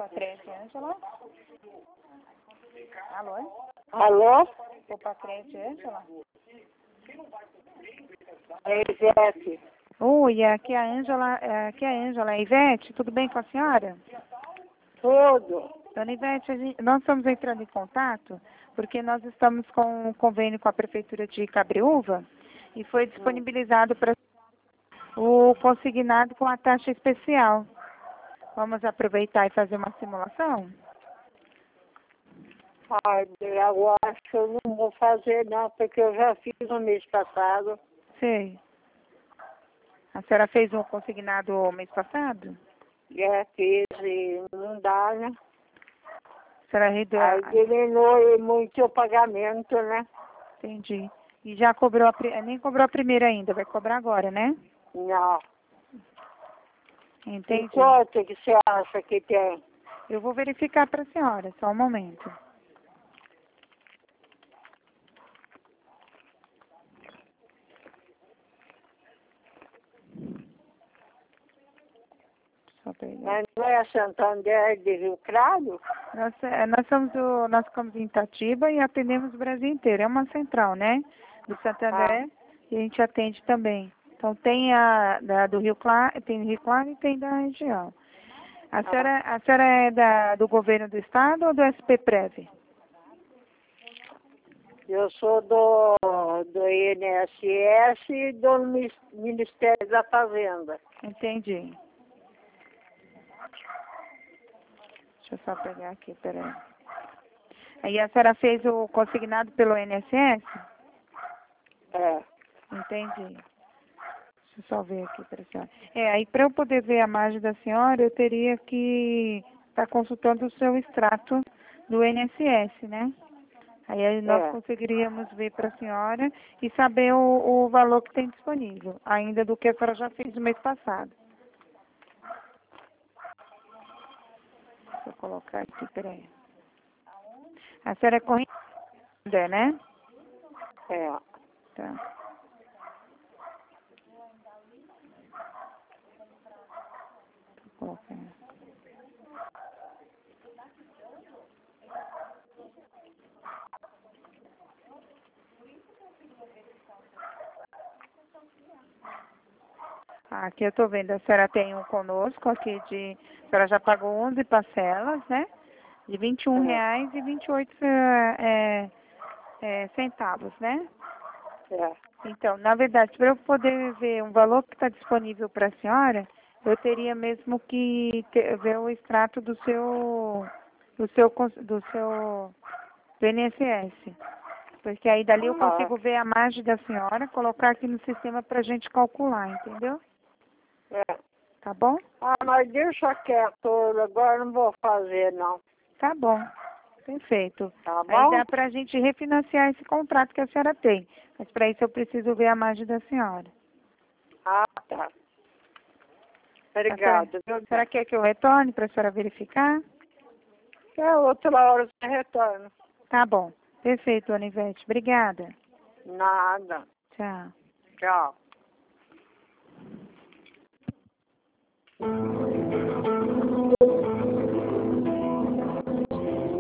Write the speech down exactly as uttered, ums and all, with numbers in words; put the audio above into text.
Pacrete, Ângela? Alô? Alô? O Pacrete, Ângela? É Ivete. Oi, aqui é a Ângela, é, aqui é a Ângela. Ivete, tudo bem com a senhora? Tudo. Dona Ivete, a gente, nós estamos entrando em contato porque nós estamos com um convênio com a Prefeitura de Cabreúva e foi disponibilizado para o consignado com a taxa especial. Vamos aproveitar e fazer uma simulação? Ai, eu acho que eu não vou fazer não, porque eu já fiz no mês passado. Sei. A senhora fez um consignado mês passado? Já fiz e não dá, né? A senhora redu... Aí diminui muito o pagamento, né? Entendi. E já cobrou a pri... nem cobrou a primeira ainda, vai cobrar agora, né? Não. Entendi. E quanto que você acha que tem? Eu vou verificar para a senhora, só um momento. Só pegar. Mas não é Santander de Rio Claro? Nós, eh, nós somos o, nós ficamos em Itatiba e atendemos o Brasil inteiro. É uma central, né? Do Santander, e a gente atende também. Então tem a da, do Rio Claro, tem do Rio Claro e tem da região. A senhora, a senhora é da, do governo do estado ou do S P Prev? Eu sou do, do I N S S e do Mis- Ministério da Fazenda. Entendi. Deixa eu só pegar aqui, peraí. Aí a senhora fez o consignado pelo I N S S? É. Entendi. Deixa eu só ver aqui para a senhora. É, aí para eu poder ver a margem da senhora, eu teria que estar consultando o seu extrato do I N S S, né? Aí aí nós É. conseguiríamos ver para a senhora e saber o, o valor que tem disponível, ainda do que a senhora já fez no mês passado. Deixa eu colocar aqui, peraí. A senhora é correspondente, né? É. Tá. Tô colocando. Aqui eu estou vendo, a senhora tem um conosco aqui de... A senhora já pagou onze parcelas, né? De vinte e um reais e vinte e oito é, é, centavos, né? É. Então, na verdade, para eu poder ver um valor que está disponível para a senhora, eu teria mesmo que ter, ver o extrato do seu, do seu, cons- do seu do I N S S. Porque aí dali eu Ah, consigo ver a margem da senhora, colocar aqui no sistema para a gente calcular, entendeu? é. Tá bom? Ah, mas deixa quieto, agora não vou fazer não. Tá bom. Perfeito. Tá Aí bom? dá para a gente refinanciar esse contrato que a senhora tem. Mas para isso eu preciso ver a margem da senhora. Ah, tá. A Obrigado. senhora, viu? a senhora quer que eu retorne para a senhora verificar? É, outra hora você retorna. Tá bom. Perfeito, Dona Ivete. Obrigada. Nada. Tchau. Tchau.